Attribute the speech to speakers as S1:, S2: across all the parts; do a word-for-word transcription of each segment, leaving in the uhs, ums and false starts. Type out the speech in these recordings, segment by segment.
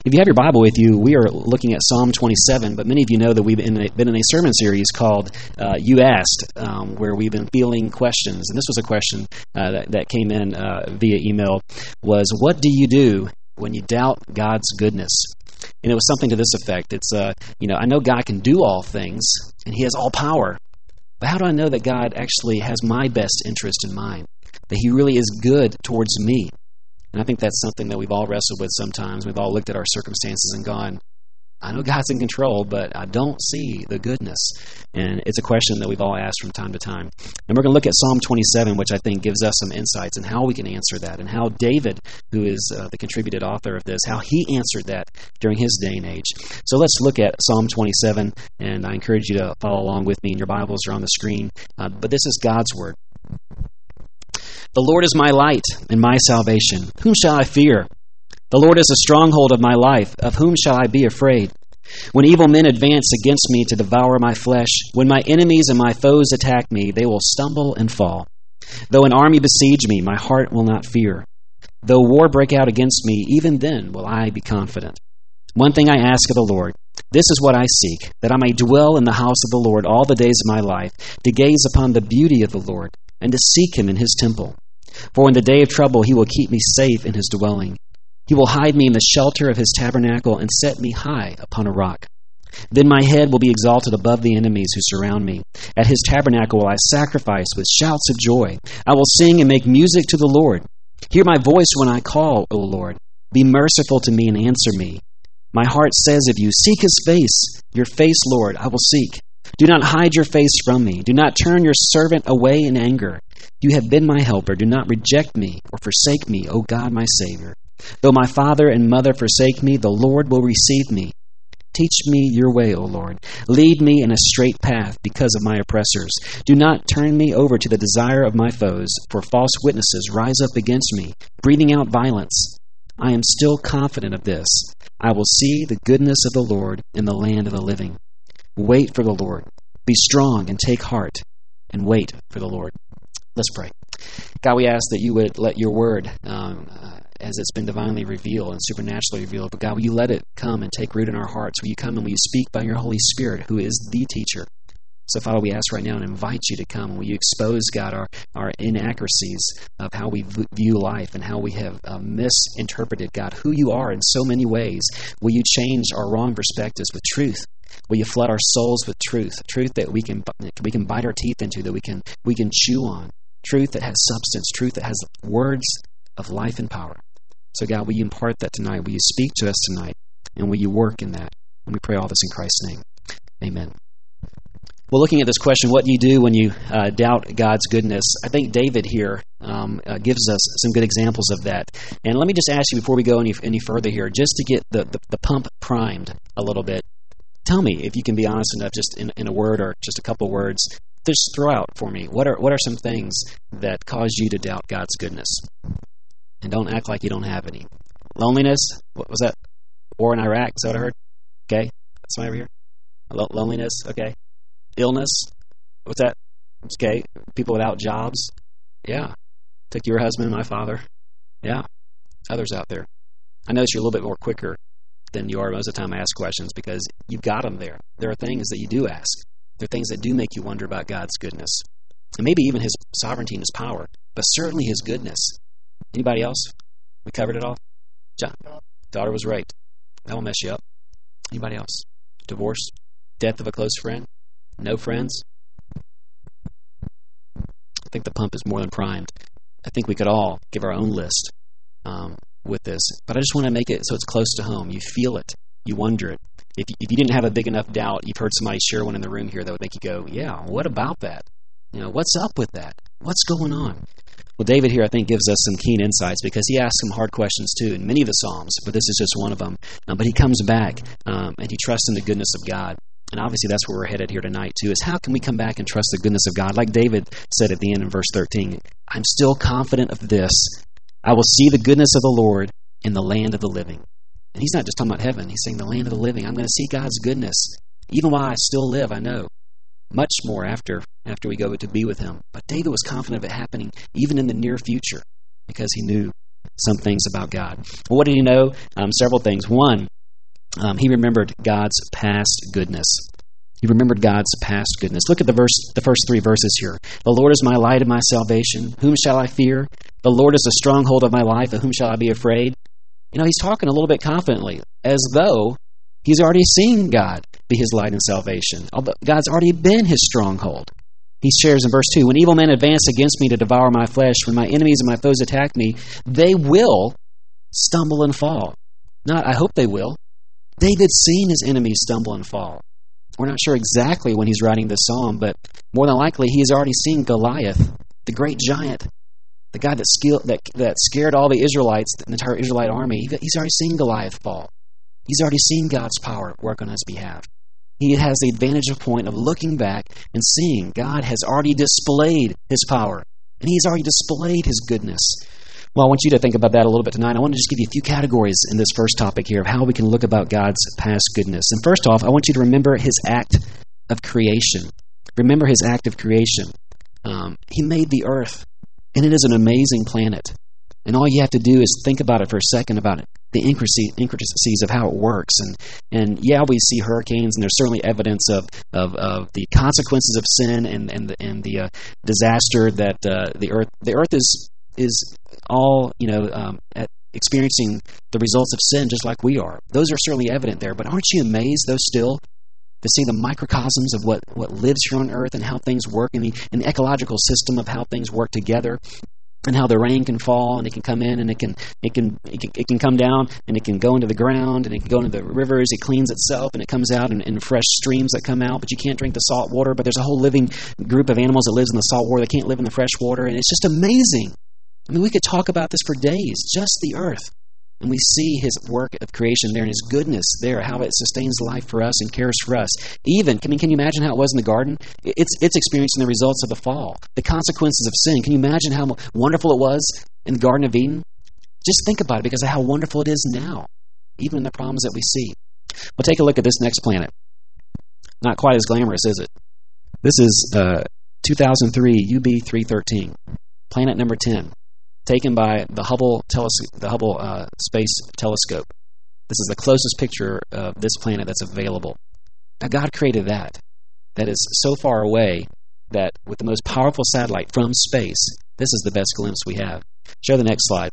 S1: If you have your Bible with you, we are looking at Psalm twenty-seven, but many of you know that we've been in a, been in a sermon series called uh, You Asked, um, where we've been fielding questions. And this was a question uh, that, that came in uh, via email, was what do you do when you doubt God's goodness? And it was something to this effect. It's, uh, you know, I know God can do all things, and He has all power, but how do I know that God actually has my best interest in mind, that He really is good towards me? And I think that's something that we've all wrestled with sometimes. We've all looked at our circumstances and gone, I know God's in control, but I don't see the goodness. And it's a question that we've all asked from time to time. And we're going to look at Psalm twenty-seven, which I think gives us some insights in how we can answer that, and how David, who is uh, the contributed author of this, how he answered that during his day and age. So let's look at Psalm twenty-seven, and I encourage you to follow along with me, and your Bibles are on the screen. Uh, but this is God's Word. The Lord is my light and my salvation. Whom shall I fear? The Lord is the stronghold of my life. Of whom shall I be afraid? When evil men advance against me to devour my flesh, when my enemies and my foes attack me, they will stumble and fall. Though an army besiege me, my heart will not fear. Though war break out against me, even then will I be confident. One thing I ask of the Lord, this is what I seek, that I may dwell in the house of the Lord all the days of my life, to gaze upon the beauty of the Lord, and to seek Him in His temple. For in the day of trouble He will keep me safe in His dwelling. He will hide me in the shelter of His tabernacle and set me high upon a rock. Then my head will be exalted above the enemies who surround me. At His tabernacle will I sacrifice with shouts of joy. I will sing and make music to the Lord. Hear my voice when I call, O Lord. Be merciful to me and answer me. My heart says of you, seek His face. Your face, Lord, I will seek. Do not hide your face from me. Do not turn your servant away in anger. You have been my helper. Do not reject me or forsake me, O God, my Savior. Though my father and mother forsake me, the Lord will receive me. Teach me your way, O Lord. Lead me in a straight path because of my oppressors. Do not turn me over to the desire of my foes, for false witnesses rise up against me, breathing out violence. I am still confident of this. I will see the goodness of the Lord in the land of the living. Wait for the Lord. Be strong and take heart, and wait for the Lord. Let's pray. God, we ask that you would let your word, um, uh, as it's been divinely revealed and supernaturally revealed, but God, will you let it come and take root in our hearts? Will you come and will you speak by your Holy Spirit, who is the teacher? So, Father, we ask right now and invite you to come. Will you expose, God, our, our inaccuracies of how we view life and how we have uh, misinterpreted, God, who you are in so many ways. Will you change our wrong perspectives with truth? Will you flood our souls with truth, truth that we can we can bite our teeth into, that we can we can chew on, truth that has substance, truth that has words of life and power. So, God, will you impart that tonight? Will you speak to us tonight? And will you work in that? And we pray all this in Christ's name. Amen. Well, looking at this question, what do you do when you uh, doubt God's goodness? I think David here um, uh, gives us some good examples of that. And let me just ask you before we go any any further here, just to get the, the, the pump primed a little bit. Tell me, if you can be honest enough, just in, in a word or just a couple words, just throw out for me. What are what are some things that cause you to doubt God's goodness? And don't act like you don't have any. Loneliness? What was that? War in Iraq? Is that what I heard? Okay. Somebody over here? Lo- loneliness? Okay. Illness? What's that? Okay. People without jobs? Yeah. Took your husband, my father. Yeah. Others out there. I notice you're a little bit more quicker than you are most of the time I ask questions because you've got them there. There are things that you do ask. There are things that do make you wonder about God's goodness. And maybe even His sovereignty and His power, but certainly His goodness. Anybody else? We covered it all? John. Daughter was raped. That will mess you up. Anybody else? Divorce? Death of a close friend? No friends? I think the pump is more than primed. I think we could all give our own list um, with this. But I just want to make it so it's close to home. You feel it. You wonder it. If you, if you didn't have a big enough doubt, you've heard somebody share one in the room here that would make you go, yeah, what about that? You know, what's up with that? What's going on? Well, David here, I think, gives us some keen insights because he asks some hard questions, too, in many of the Psalms, but this is just one of them. Um, but he comes back, um, and he trusts in the goodness of God. And obviously that's where we're headed here tonight, too, is how can we come back and trust the goodness of God? Like David said at the end in verse thirteen, I'm still confident of this. I will see the goodness of the Lord in the land of the living. And he's not just talking about heaven. He's saying the land of the living. I'm going to see God's goodness. Even while I still live, I know. Much more after after we go to be with him. But David was confident of it happening even in the near future because he knew some things about God. Well, what did he know? Um, several things. One, Um, he remembered God's past goodness. He remembered God's past goodness. Look at the verse, the first three verses here. The Lord is my light and my salvation. Whom shall I fear? The Lord is the stronghold of my life. Of whom shall I be afraid? You know, he's talking a little bit confidently, as though he's already seen God be his light and salvation. God's already been his stronghold. He shares in verse two, when evil men advance against me to devour my flesh, when my enemies and my foes attack me, they will stumble and fall. Not, I hope they will. David's seen his enemies stumble and fall. We're not sure exactly when he's writing this psalm, but more than likely he has already seen Goliath, the great giant, the guy that, skill, that, that scared all the Israelites, the entire Israelite army. He's already seen Goliath fall. He's already seen God's power work on his behalf. He has the advantage of point of looking back and seeing God has already displayed his power, and he's already displayed his goodness. Well, I want you to think about that a little bit tonight. I want to just give you a few categories in this first topic here of how we can look about God's past goodness. And first off, I want you to remember his act of creation. Remember his act of creation. Um, he made the earth, and it is an amazing planet. And all you have to do is think about it for a second, about it, the intricacies of how it works. And, and yeah, we see hurricanes, and there's certainly evidence of, of, of the consequences of sin and, and the, and the uh, disaster that uh, the earth the earth is is all, you know, um, at experiencing the results of sin just like we are. Those are certainly evident there. But aren't you amazed, though, still, to see the microcosms of what, what lives here on earth and how things work in the, in the ecological system of how things work together? And how the rain can fall, and it can come in, and it can it can it can, it can come down, and it can go into the ground, and it can go into the rivers. It cleans itself, and it comes out in, in fresh streams that come out. But you can't drink the salt water. But there's a whole living group of animals that lives in the salt water that can't live in the fresh water, and it's just amazing. I mean, we could talk about this for days. Just the earth, and we see his work of creation there and his goodness there, how it sustains life for us and cares for us. Even, I mean, can you imagine how it was in the garden? It's it's experiencing the results of the fall, the consequences of sin. Can you imagine how wonderful it was in the Garden of Eden? Just think about it because of how wonderful it is now, even in the problems that we see. Well, take a look at this next planet. Not quite as glamorous, is it? This is uh, two thousand three U B three thirteen, planet number ten. Taken by the Hubble teles- the Hubble uh, Space Telescope. This is the closest picture of this planet that's available. Now, God created that. That is so far away that with the most powerful satellite from space, this is the best glimpse we have. Show the next slide.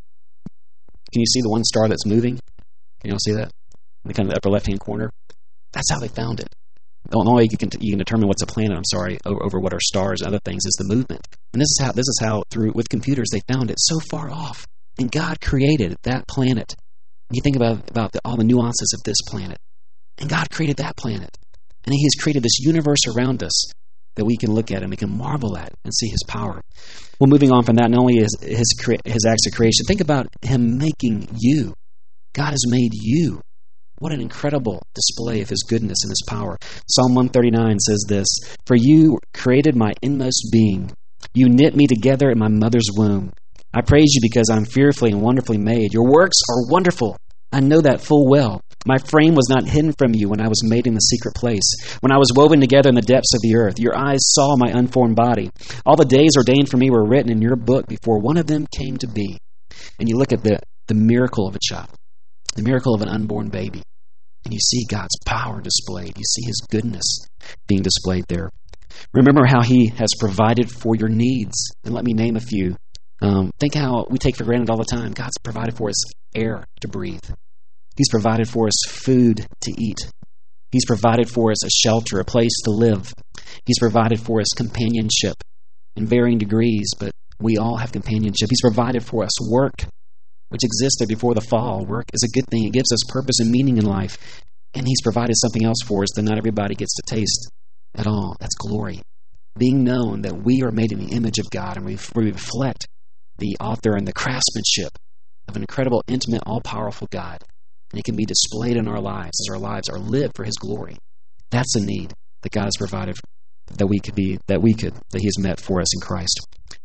S1: Can you see the one star that's moving? Can you all see that? In the kind of the upper left-hand corner? That's how they found it. The only way you can, you can determine what's a planet, I'm sorry, over, over what are stars and other things is the movement. And this is how this is how through with computers they found it so far off. And God created that planet. You think about about the, all the nuances of this planet. And God created that planet. And he has created this universe around us that we can look at and we can marvel at and see his power. Well, moving on from that, not only his his, his acts of creation, think about him making you. God has made you. What an incredible display of his goodness and his power. Psalm one thirty-nine says this, "For you created my inmost being. You knit me together in my mother's womb. I praise you because I'm fearfully and wonderfully made. Your works are wonderful. I know that full well. My frame was not hidden from you when I was made in the secret place. When I was woven together in the depths of the earth, your eyes saw my unformed body. All the days ordained for me were written in your book before one of them came to be." And you look at the, the miracle of a child, the miracle of an unborn baby. And you see God's power displayed. You see his goodness being displayed there. Remember how he has provided for your needs. And let me name a few. Um, think how we take for granted all the time. God's provided for us air to breathe. He's provided for us food to eat. He's provided for us a shelter, a place to live. He's provided for us companionship in varying degrees, but we all have companionship. He's provided for us work, which existed before the fall. Work is a good thing. It gives us purpose and meaning in life. And he's provided something else for us that not everybody gets to taste at all. That's glory. Being known that we are made in the image of God and we reflect the author and the craftsmanship of an incredible, intimate, all-powerful God. And it can be displayed in our lives as our lives are lived for his glory. That's a need that God has provided that we could be, that we could, that he has met for us in Christ.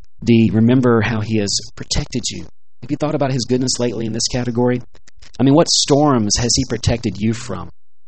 S1: D, remember how he has protected you. Have you thought about his goodness lately in this category? I mean, what storms has he protected you from?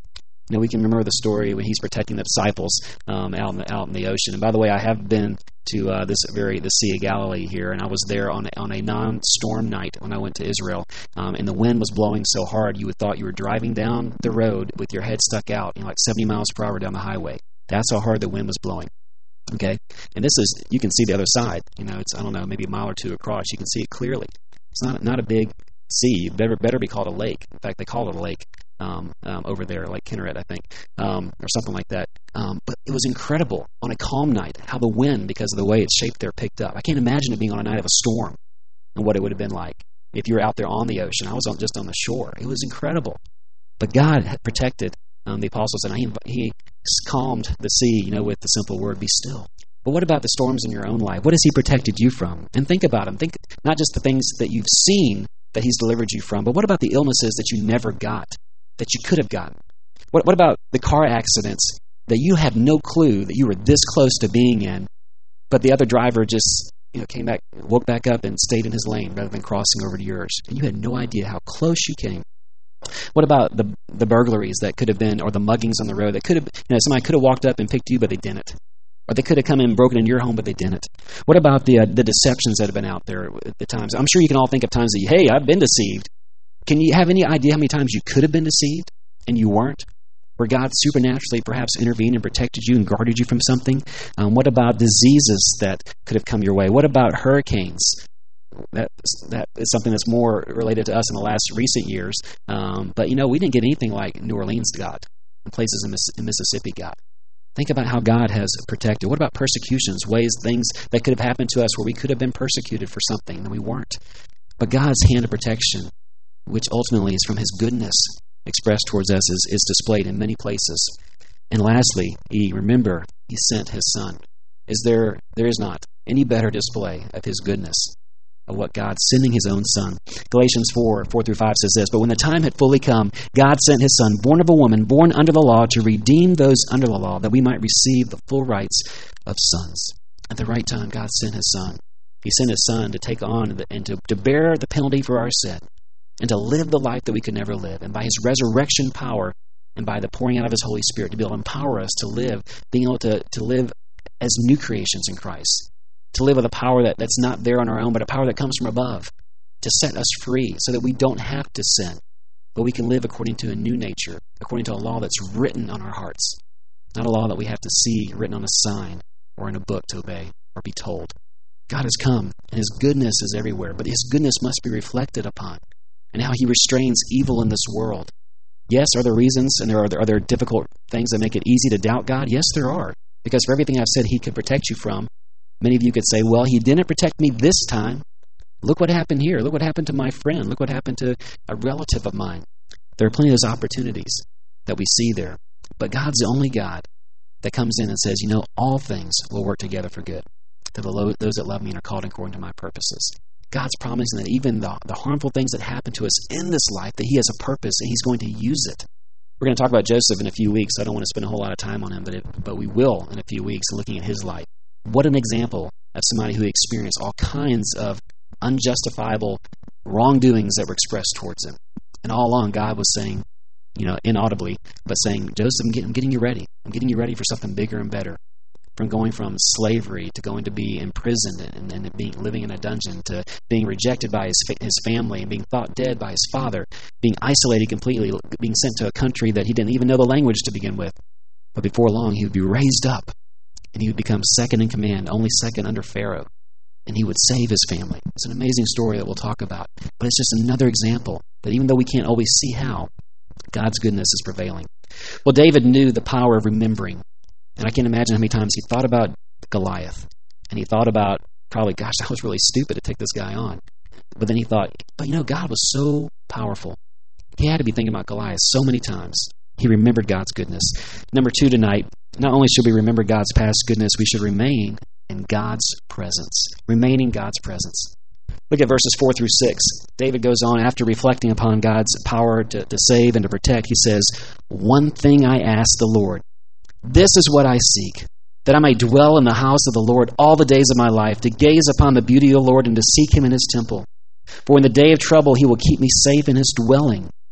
S1: You know, we can remember the story when he's protecting the disciples um, out in the, out in the ocean. And by the way, I have been to uh, this very the Sea of Galilee here, and I was there on a, on a non-storm night when I went to Israel, um, and the wind was blowing so hard you would thought you were driving down the road with your head stuck out, you know, like seventy miles per hour down the highway. That's how hard the wind was blowing. Okay, and this is, you can see the other side. You know, it's, I don't know, maybe a mile or two across. You can see it clearly. It's not not a big sea. It better better be called a lake. In fact, they call it a lake um, um, over there, Lake Kinneret, I think, um, or something like that. Um, but it was incredible on a calm night how the wind, because of the way it's shaped there, picked up. I can't imagine it being on a night of a storm and what it would have been like if you were out there on the ocean. I was on, just on the shore. It was incredible. But God had protected um, the apostles, and he, he calmed the sea, you know, with the simple word, be still. But what about the storms in your own life? What has he protected you from? And think about them. Think not just the things that you've seen that he's delivered you from, but what about the illnesses that you never got, that you could have gotten? What, what about the car accidents that you had no clue that you were this close to being in, but the other driver just, you know, came back, woke back up and stayed in his lane rather than crossing over to yours, and you had no idea how close you came? What about the the burglaries that could have been, or the muggings on the road that could have, you know, somebody could have walked up and picked you, but they didn't? Or they could have come in and broken into your home, but they didn't. What about the uh, the deceptions that have been out there at the times? I'm sure you can all think of times that, you, hey, I've been deceived. Can you have any idea how many times you could have been deceived and you weren't? Where God supernaturally perhaps intervened and protected you and guarded you from something? Um, what about diseases that could have come your way? What about hurricanes? That, that is something that's more related to us in the last recent years. Um, but, you know, we didn't get anything like New Orleans got, and places in, Miss, in Mississippi got. Think about how God has protected. What about persecutions, ways, things that could have happened to us where we could have been persecuted for something and we weren't? But God's hand of protection, which ultimately is from his goodness expressed towards us, is, is displayed in many places. And lastly, E, remember, he sent his Son. Is there, there is not any better display of his goodness, of what God sending his own Son. Galatians four, four through five says this, but when the time had fully come, God sent his Son, born of a woman, born under the law, to redeem those under the law, that we might receive the full rights of sons. At the right time, God sent his Son. He sent his Son to take on and to, to bear the penalty for our sin, and to live the life that we could never live. And by his resurrection power, and by the pouring out of his Holy Spirit, to be able to empower us to live, being able to, to live as new creations in Christ. To live with a power that, that's not there on our own, but a power that comes from above, to set us free so that we don't have to sin, but we can live according to a new nature, according to a law that's written on our hearts, not a law that we have to see written on a sign or in a book to obey or be told. God has come, and his goodness is everywhere, but his goodness must be reflected upon, and how he restrains evil in this world. Yes, are there reasons, and there are, are there difficult things that make it easy to doubt God? Yes, there are, because for everything I've said he could protect you from, many of you could say, well, he didn't protect me this time. Look what happened here. Look what happened to my friend. Look what happened to a relative of mine. There are plenty of those opportunities that we see there. But God's the only God that comes in and says, you know, all things will work together for good, to the, those that love me and are called according to my purposes. God's promising that even the, the harmful things that happen to us in this life, that he has a purpose and he's going to use it. We're going to talk about Joseph in a few weeks. I don't want to spend a whole lot of time on him, but, it, but we will in a few weeks, looking at his life. What an example of somebody who experienced all kinds of unjustifiable wrongdoings that were expressed towards him. And all along, God was saying, you know, inaudibly, but saying, Joseph, I'm getting, I'm getting you ready. I'm getting you ready for something bigger and better. From going from slavery to going to be imprisoned and, and being living in a dungeon, to being rejected by his his family and being thought dead by his father, being isolated completely, being sent to a country that he didn't even know the language to begin with. But before long, he would be raised up. And he would become second in command, only second under Pharaoh. And he would save his family. It's an amazing story that we'll talk about. But it's just another example that even though we can't always see how, God's goodness is prevailing. Well, David knew the power of remembering. And I can't imagine how many times he thought about Goliath. And he thought about, probably, gosh, that was really stupid to take this guy on. But then he thought, but you know, God was so powerful. He had to be thinking about Goliath so many times. He remembered God's goodness. Number two tonight, not only should we remember God's past goodness, we should remain in God's presence. Remain in God's presence. Look at verses four through six. David goes on, after reflecting upon God's power to, to save and to protect, he says, one thing I ask the Lord, this is what I seek, that I may dwell in the house of the Lord all the days of my life, to gaze upon the beauty of the Lord and to seek him in his temple. For in the day of trouble he will keep me safe in his dwelling.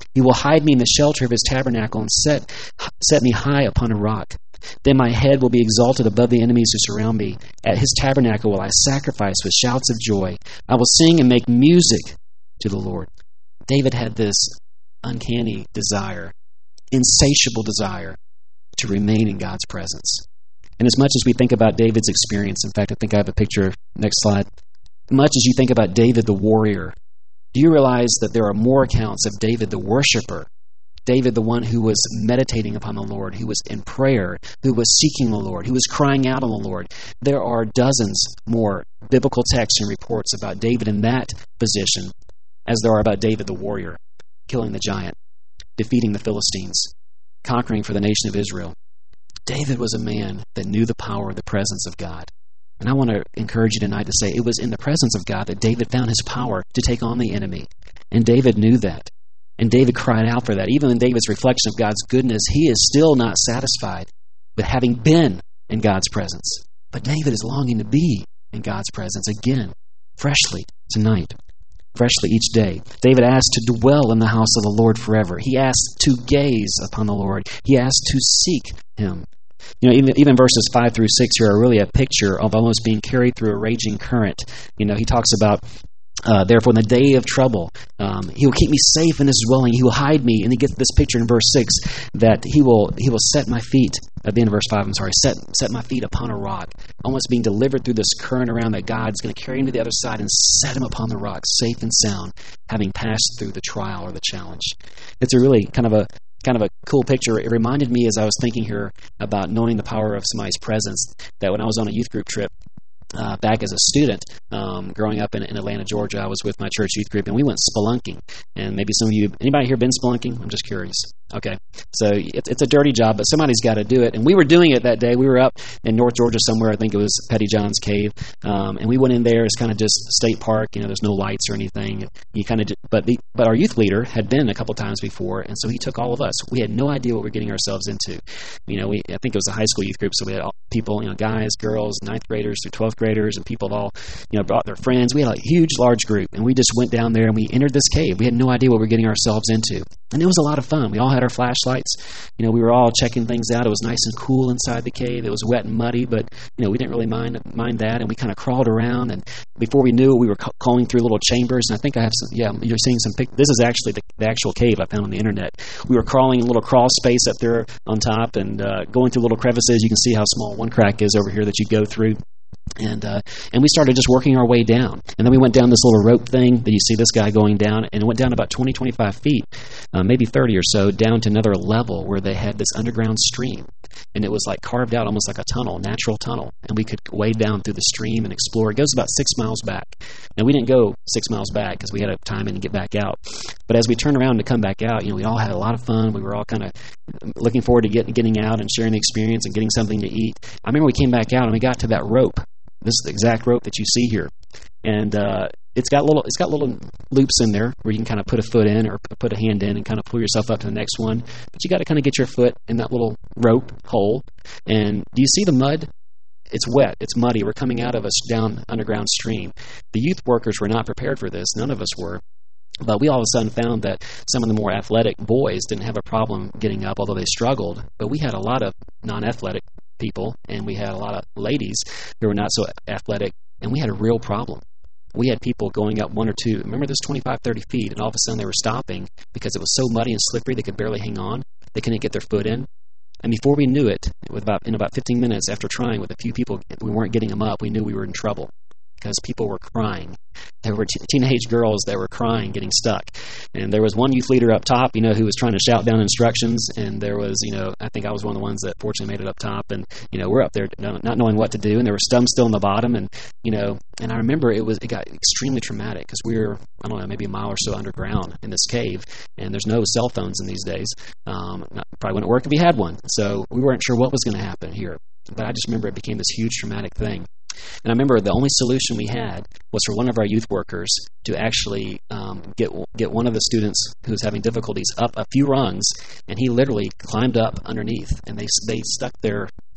S1: He will hide me in the shelter of his tabernacle and set, set me high upon a rock. Then my head will be exalted above the enemies who surround me. At his tabernacle will I sacrifice with shouts of joy. I will sing and make music to the Lord. David had this uncanny desire, insatiable desire to remain in God's presence. And as much as we think about David's experience, in fact, I think I have a picture, next slide. Much as you think about David the warrior, do you realize that there are more accounts of David the worshiper, David the one who was meditating upon the Lord, who was in prayer, who was seeking the Lord, who was crying out on the Lord? There are dozens more biblical texts and reports about David in that position as there are about David the warrior, killing the giant, defeating the Philistines, conquering for the nation of Israel. David was a man that knew the power of the presence of God. And I want to encourage you tonight to say it was in the presence of God that David found his power to take on the enemy. And David knew that. And David cried out for that. Even in David's reflection of God's goodness, he is still not satisfied with having been in God's presence. But David is longing to be in God's presence again, freshly tonight, freshly each day. David asked to dwell in the house of the Lord forever. He asked to gaze upon the Lord. He asked to seek him. You know, even, even verses five through six here are really a picture of almost being carried through a raging current. You know, he talks about, uh, therefore, in the day of trouble, um, he will keep me safe in his dwelling. He will hide me. And he gets this picture in verse six that he will he will set my feet, at the end of verse five, I'm sorry, set, set my feet upon a rock, almost being delivered through this current around that God's going to carry him to the other side and set him upon the rock, safe and sound, having passed through the trial or the challenge. It's a really kind of a Kind of a cool picture. It reminded me as I was thinking here about knowing the power of somebody's presence that when I was on a youth group trip uh, back as a student, um, growing up in, in Atlanta, Georgia, I was with my church youth group and we went spelunking. And maybe some of you, anybody here been spelunking? I'm just curious. Okay, so it's, it's a dirty job, but somebody's got to do it. And we were doing it that day. We were up in North Georgia somewhere. I think it was Petty John's Cave, um, and we went in there. It's kind of just state park. You know, there's no lights or anything. You kind of, just, but the, but our youth leader had been a couple times before, and so he took all of us. We had no idea what we were getting ourselves into. You know, we I think it was a high school youth group, so we had all people, you know, guys, girls, ninth graders through twelfth graders, and people all, you know, brought their friends. We had a huge, large group, and we just went down there and we entered this cave. We had no idea what we were getting ourselves into, and it was a lot of fun. We all had our flashlights. You know, we were all checking things out. It was nice and cool inside the cave. It was wet and muddy, but, you know, we didn't really mind mind that. And we kind of crawled around. And before we knew it, we were ca- calling through little chambers. And I think I have some, yeah, you're seeing some pic. This is actually the, the actual cave I found on the internet. We were crawling in a little crawl space up there on top and uh, going through little crevices. You can see how small one crack is over here that you go through. And uh, and we started just working our way down. And then we went down this little rope thing that you see this guy going down, and it went down about twenty, twenty-five feet, uh, maybe thirty or so, down to another level where they had this underground stream. And it was like carved out almost like a tunnel, natural tunnel. And we could wade down through the stream and explore. It goes about six miles back. Now, we didn't go six miles back because we had to time in and get back out. But as we turned around to come back out, you know, we all had a lot of fun. We were all kind of looking forward to getting, getting out and sharing the experience and getting something to eat. I remember we came back out and we got to that rope. This is the exact rope that you see here, and uh, it's got little it's got little loops in there where you can kind of put a foot in or put a hand in and kind of pull yourself up to the next one. But you got to kind of get your foot in that little rope hole. And do you see the mud? It's wet. It's muddy. We're coming out of a down underground stream. The youth workers were not prepared for this. None of us were. But we all of a sudden found that some of the more athletic boys didn't have a problem getting up, although they struggled. But we had a lot of non-athletic people, and we had a lot of ladies who were not so athletic, and we had a real problem. We had people going up one or two, remember this twenty-five, thirty feet, and all of a sudden they were stopping because it was so muddy and slippery they could barely hang on. They couldn't get their foot in. And before we knew it, with about in about fifteen minutes after trying with a few people, we weren't getting them up. We knew we were in trouble because people were crying. There were t- teenage girls that were crying, getting stuck. And there was one youth leader up top, you know, who was trying to shout down instructions. And there was, you know, I think I was one of the ones that fortunately made it up top. And, you know, we're up there not knowing what to do. And there were some still in the bottom. And, you know, and I remember it was it got extremely traumatic because we were, I don't know, maybe a mile or so underground in this cave. And there's no cell phones in these days. Um, not, probably wouldn't work if you had one. So we weren't sure what was going to happen here. But I just remember it became this huge traumatic thing. And I remember the only solution we had was for one of our youth workers to actually um, get get one of the students who was having difficulties up a few rungs, and he literally climbed up underneath, and they they stuck their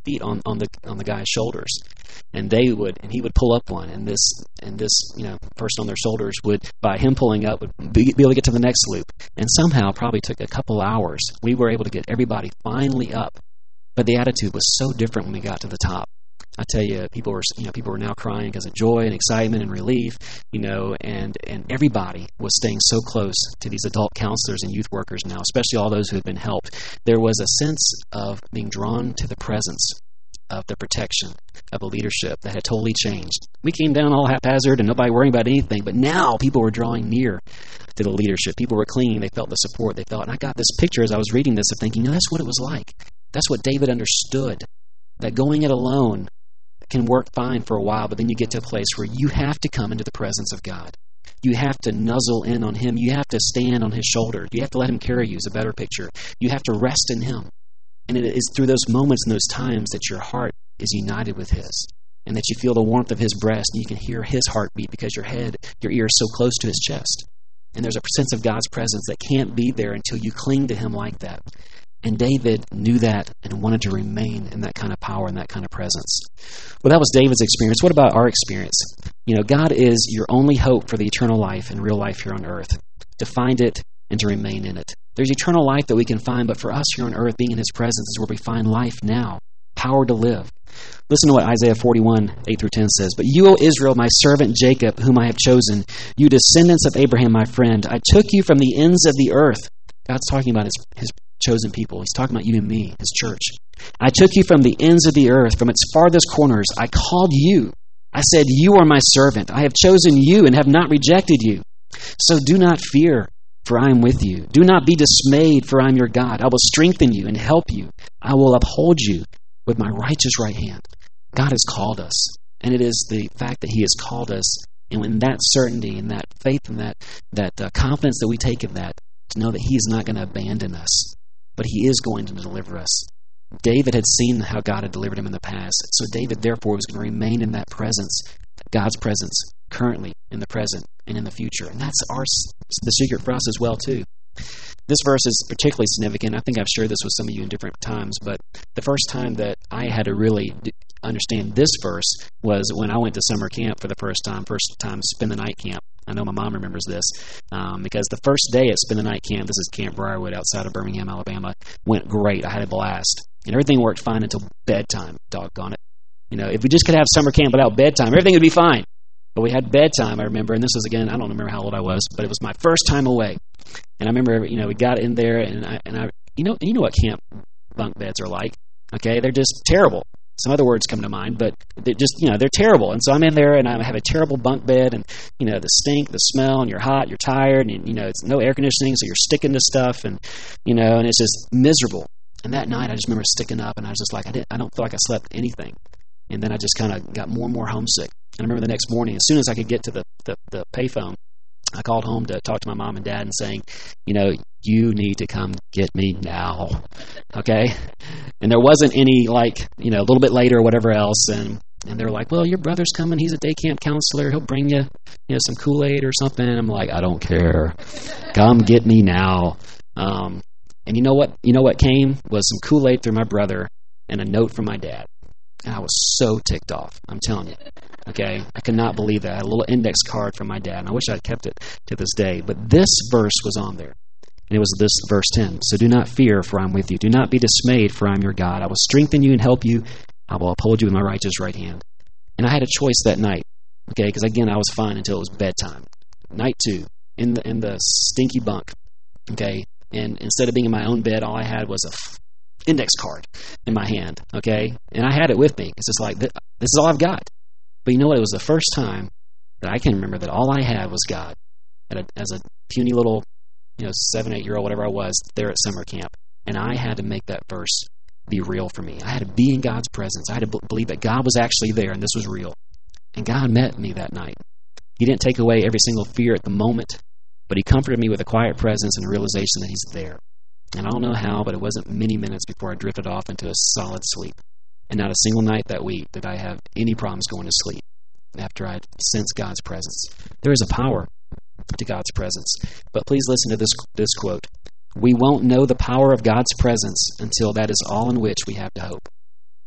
S1: feet on, on the on the guy's shoulders, and they would and he would pull up one, and this and this you know person on their shoulders would, by him pulling up, would be, be able to get to the next loop. And somehow, probably took a couple hours, we were able to get everybody finally up. But the attitude was so different when we got to the top. I tell you, people were you know people were now crying because of joy and excitement and relief, you know, and and everybody was staying so close to these adult counselors and youth workers now, especially all those who had been helped. There was a sense of being drawn to the presence of the protection of a leadership that had totally changed. We came down all haphazard and nobody worrying about anything, but now people were drawing near to the leadership. People were clinging. They felt the support. They felt, and I got this picture as I was reading this of thinking, you know, that's what it was like. That's what David understood, that going it alone can work fine for a while, but then you get to a place where you have to come into the presence of God. You have to nuzzle in on him. You have to stand on his shoulder. You have to let him carry you is a better picture. You have to rest in him. And it is through those moments and those times that your heart is united with his, and that you feel the warmth of his breast, and you can hear his heartbeat because your head, your ear is so close to his chest. And there's a sense of God's presence that can't be there until you cling to him like that. And David knew that and wanted to remain in that kind of power and that kind of presence. Well, that was David's experience. What about our experience? You know, God is your only hope for the eternal life and real life here on earth, to find it and to remain in it. There's eternal life that we can find, but for us here on earth, being in his presence is where we find life now, power to live. Listen to what Isaiah forty-one, eight through ten says. But you, O Israel, my servant Jacob, whom I have chosen, you descendants of Abraham, my friend, I took you from the ends of the earth. God's talking about his, his chosen people. He's talking about you and me, his church. I took you from the ends of the earth, from its farthest corners. I called you. I said, you are my servant. I have chosen you and have not rejected you. So do not fear, for I am with you. Do not be dismayed, for I am your God. I will strengthen you and help you. I will uphold you with my righteous right hand. God has called us, and it is the fact that he has called us, and in that certainty and that faith and that, that uh, confidence that we take in that, to know that he is not going to abandon us, but he is going to deliver us. David had seen how God had delivered him in the past, so David therefore was going to remain in that presence, God's presence, currently, in the present, and in the future. And that's our the secret for us as well, too. This verse is particularly significant. I think I've shared this with some of you in different times, but the first time that I had to really understand this verse was when I went to summer camp for the first time, first time spend the night camp. I know my mom remembers this um, because the first day at spend the night camp, this is Camp Briarwood outside of Birmingham, Alabama, went great. I had a blast. And everything worked fine until bedtime, doggone it. You know, if we just could have summer camp without bedtime, everything would be fine. But we had bedtime, I remember, and this was, again, I don't remember how old I was, but it was my first time away. And I remember, you know, we got in there, and I, and I you know, you know what camp bunk beds are like, okay? They're just terrible. Some other words come to mind, but they're just, you know, they're terrible. And so I'm in there, and I have a terrible bunk bed, and, you know, the stink, the smell, and you're hot, you're tired, and, you know, it's no air conditioning, so you're sticking to stuff, and, you know, and it's just miserable. And that night, I just remember sticking up, and I was just like, I didn't, I don't feel like I slept anything. And then I just kind of got more and more homesick. And I remember the next morning, as soon as I could get to the, the, the payphone, I called home to talk to my mom and dad and saying, you know, you need to come get me now, okay? And there wasn't any, like, you know, a little bit later or whatever else, and and they were like, well, your brother's coming. He's a day camp counselor. He'll bring you, you know, some Kool-Aid or something. And I'm like, I don't care. Come get me now. Um, and you know what? You know what came was some Kool-Aid through my brother and a note from my dad. And I was so ticked off. I'm telling you. Okay? I could not believe that. I had a little index card from my dad, and I wish I'd kept it to this day. But this verse was on there. And it was this verse ten. So do not fear, for I'm with you. Do not be dismayed, for I'm your God. I will strengthen you and help you. I will uphold you with my righteous right hand. And I had a choice that night. Okay? Because again, I was fine until it was bedtime. Night two. In the, in the stinky bunk. Okay? And instead of being in my own bed, all I had was a index card in my hand, okay? And I had it with me because it's like, this is all I've got. But you know what? It was the first time that I can remember that all I had was God. At a, as a puny little, you know, seven, eight-year-old, whatever I was, there at summer camp. And I had to make that verse be real for me. I had to be in God's presence. I had to b- believe that God was actually there and this was real. And God met me that night. He didn't take away every single fear at the moment, but he comforted me with a quiet presence and a realization that he's there. And I don't know how, but it wasn't many minutes before I drifted off into a solid sleep. And not a single night that week did I have any problems going to sleep after I sensed God's presence. There is a power to God's presence. But please listen to this, this quote. We won't know the power of God's presence until that is all in which we have to hope.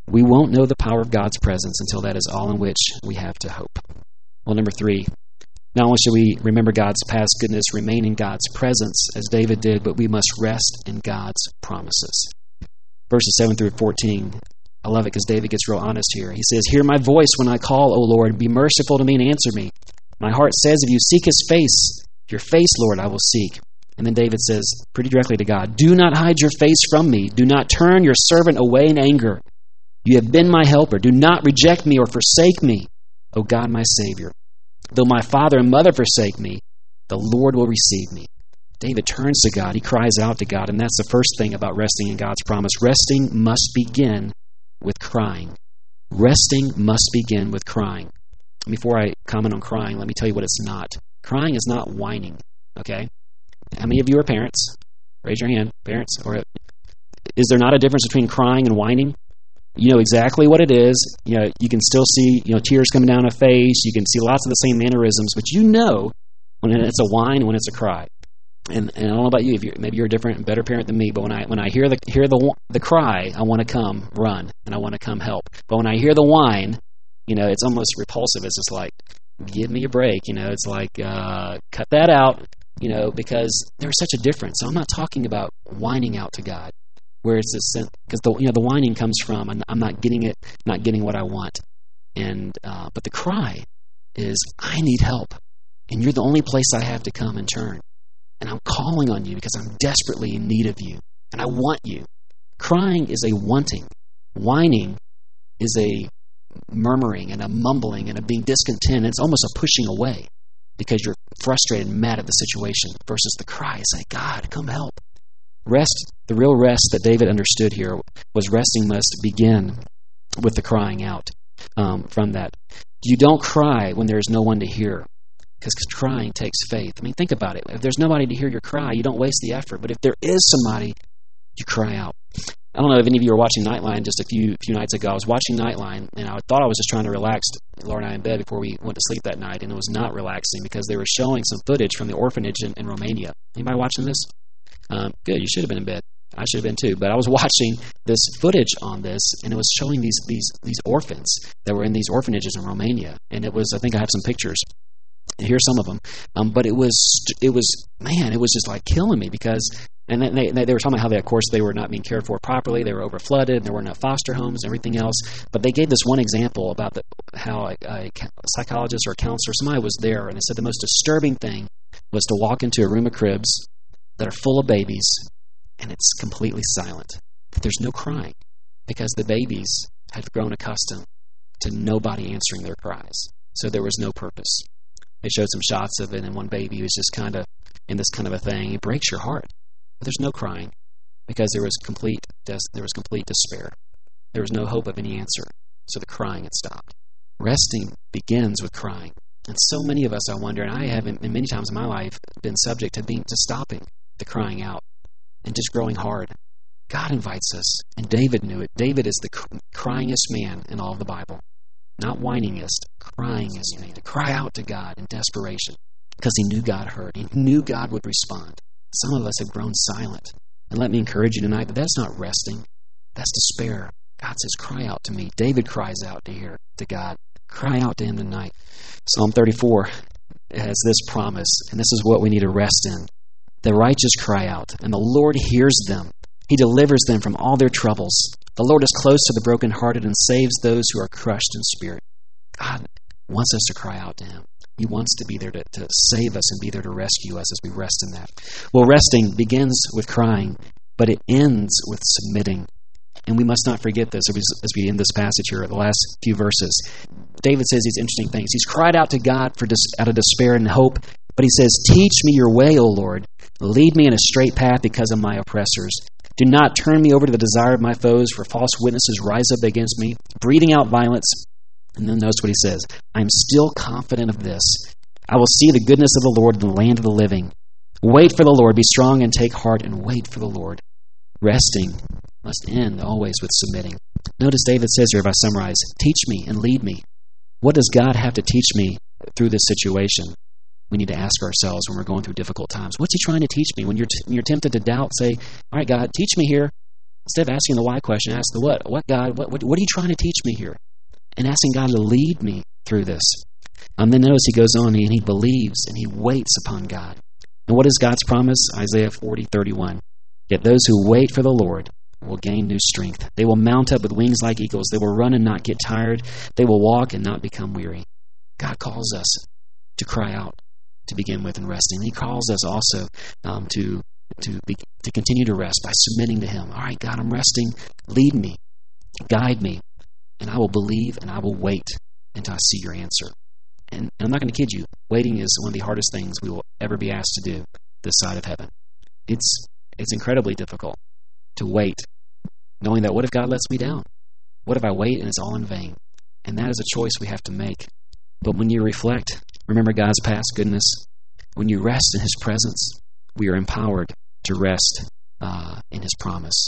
S1: We won't know the power of God's presence until that is all in which we have to hope. Well, number three, not only should we remember God's past goodness, remain in God's presence, as David did, but we must rest in God's promises. Verses seven through fourteen, I love it because David gets real honest here. He says, "Hear my voice when I call, O Lord. Be merciful to me and answer me. My heart says of you, seek his face. Your face, Lord, I will seek." And then David says pretty directly to God, "Do not hide your face from me. Do not turn your servant away in anger. You have been my helper. Do not reject me or forsake me, O God, my Savior. Though my father and mother forsake me, the Lord will receive me." David turns to God. He cries out to God. And that's the first thing about resting in God's promise. Resting must begin with crying. Resting must begin with crying. Before I comment on crying, let me tell you what it's not. Crying is not whining, okay? How many of you are parents? Raise your hand, parents. Or is there not a difference between crying and whining? You know exactly what it is. You know, you can still see, you know, tears coming down a face. You can see lots of the same mannerisms, but you know when it's a whine and when it's a cry. And, and I don't know about you, if you're, maybe you're a different, better parent than me, but when I when I hear the hear the the cry, I want to come run and I want to come help. But when I hear the whine, you know, it's almost repulsive. It's just like, give me a break. You know, it's like, uh, cut that out. You know, because there's such a difference. So I'm not talking about whining out to God, where it's this sense, because the you know the whining comes from I'm, I'm not getting it, not getting what I want, and uh, but the cry is I need help, and you're the only place I have to come and turn. And I'm calling on you because I'm desperately in need of you. And I want you. Crying is a wanting. Whining is a murmuring and a mumbling and a being discontent. It's almost a pushing away because you're frustrated and mad at the situation. Versus the cry is like, God, come help. Rest, the real rest that David understood here was resting must begin with the crying out um, from that. You don't cry when there's no one to hear. Because crying takes faith. I mean, think about it. If there's nobody to hear your cry, you don't waste the effort. But if there is somebody, you cry out. I don't know if any of you were watching Nightline just a few few nights ago. I was watching Nightline, and I thought I was just trying to relax Laura and I in bed before we went to sleep that night, and it was not relaxing because they were showing some footage from the orphanage in, in Romania. Anybody watching this? Um, good. You should have been in bed. I should have been too. But I was watching this footage on this, and it was showing these these these orphans that were in these orphanages in Romania. And it was, I think I have some pictures. Here's some of them, um, but it was, it was, man, it was just like killing me because, and they, they, they were talking about how they, of course, they were not being cared for properly, they were over flooded, there were no foster homes, everything else, but they gave this one example about the, how a, a psychologist or a counselor, somebody was there, and they said the most disturbing thing was to walk into a room of cribs that are full of babies, and it's completely silent. There's no crying because the babies had grown accustomed to nobody answering their cries, so there was no purpose. They showed some shots of it, and one baby was just kind of in this kind of a thing. It breaks your heart. But there's no crying because there was complete des- there was complete despair. There was no hope of any answer. So the crying had stopped. Resting begins with crying. And so many of us, I wonder, and I have, in many times in my life, been subject to being to stopping the crying out and just growing hard. God invites us, and David knew it. David is the cr- cryingest man in all of the Bible. Not whiningest, cryingest man. To cry out to God in desperation because he knew God heard. He knew God would respond. Some of us have grown silent. And let me encourage you tonight that that's not resting. That's despair. God says, cry out to me. David cries out to hear to God. Cry out to him tonight. Psalm thirty-four has this promise, and this is what we need to rest in. The righteous cry out, and the Lord hears them. He delivers them from all their troubles. The Lord is close to the brokenhearted and saves those who are crushed in spirit. God wants us to cry out to him. He wants to be there to, to save us and be there to rescue us as we rest in that. Well, resting begins with crying, but it ends with submitting. And we must not forget this as we, as we end this passage here, the last few verses. David says these interesting things. He's cried out to God for dis, out of despair and hope, but he says, teach me your way, O Lord. Lead me in a straight path because of my oppressors. Do not turn me over to the desire of my foes, for false witnesses rise up against me, breathing out violence. And then notice what he says. I am still confident of this. I will see the goodness of the Lord in the land of the living. Wait for the Lord. Be strong and take heart and wait for the Lord. Resting must end always with submitting. Notice David says here, if I summarize, teach me and lead me. What does God have to teach me through this situation? We need to ask ourselves when we're going through difficult times. What's he trying to teach me? When you're, t- when you're tempted to doubt, say, all right, God, teach me here. Instead of asking the why question, ask the what. What, God? What, what, what are you trying to teach me here? And asking God to lead me through this. Um, then notice he goes on and he believes and he waits upon God. And what is God's promise? Isaiah forty thirty-one. Yet those who wait for the Lord will gain new strength. They will mount up with wings like eagles. They will run and not get tired. They will walk and not become weary. God calls us to cry out to begin with and resting. He calls us also um, to to be, to continue to rest by submitting to Him. All right, God, I'm resting. Lead me, guide me, and I will believe and I will wait until I see your answer. And, and I'm not going to kid you. Waiting is one of the hardest things we will ever be asked to do this side of heaven. It's it's incredibly difficult to wait, knowing that what if God lets me down? What if I wait and it's all in vain? And that is a choice we have to make. But when you reflect, remember God's past goodness. When you rest in His presence, we are empowered to rest uh, in His promise.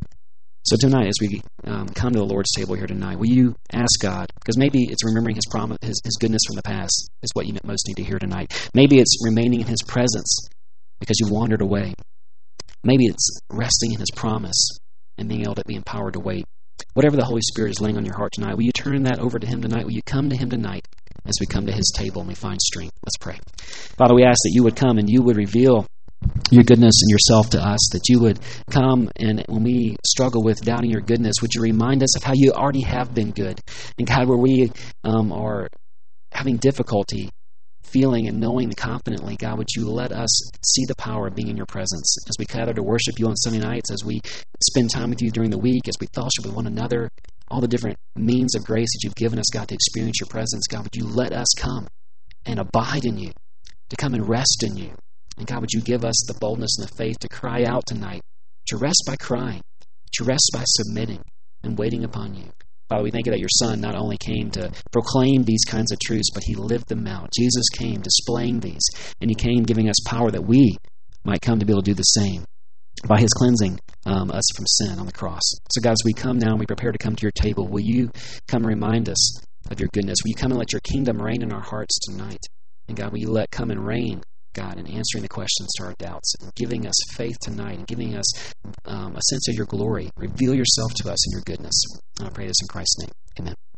S1: So tonight, as we um, come to the Lord's table here tonight, will you ask God, because maybe it's remembering His promise, His, His goodness from the past is what you most need to hear tonight. Maybe it's remaining in His presence because you wandered away. Maybe it's resting in His promise and being able to be empowered to wait. Whatever the Holy Spirit is laying on your heart tonight, will you turn that over to Him tonight? Will you come to Him tonight as we come to His table and we find strength? Let's pray. Father, we ask that you would come and you would reveal your goodness and yourself to us, that you would come and when we struggle with doubting your goodness, would you remind us of how you already have been good? And God, where we um, are having difficulty feeling and knowing confidently, God, would you let us see the power of being in your presence as we gather to worship you on Sunday nights, as we spend time with you during the week, as we fellowship with one another, all the different means of grace that you've given us, God, to experience your presence. God, would you let us come and abide in you, to come and rest in you. And God, would you give us the boldness and the faith to cry out tonight, to rest by crying, to rest by submitting and waiting upon you. Father, we thank you that your Son not only came to proclaim these kinds of truths, but He lived them out. Jesus came displaying these, and He came giving us power that we might come to be able to do the same by His cleansing um, us from sin on the cross. So God, as we come now and we prepare to come to your table, will you come and remind us of your goodness? Will you come and let your kingdom reign in our hearts tonight? And God, will you let come and reign, God, in answering the questions to our doubts and giving us faith tonight and giving us um, a sense of your glory. Reveal yourself to us in your goodness. And I pray this in Christ's name. Amen.